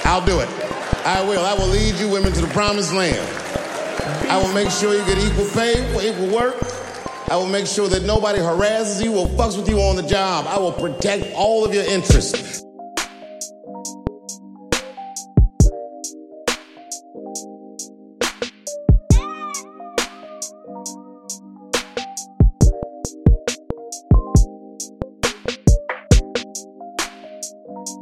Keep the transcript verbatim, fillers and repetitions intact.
I'll do it. I will. I will lead you women to the promised land. I will make sure you get equal pay for equal work. I will make sure that nobody harasses you or fucks with you on the job. I will protect all of your interests.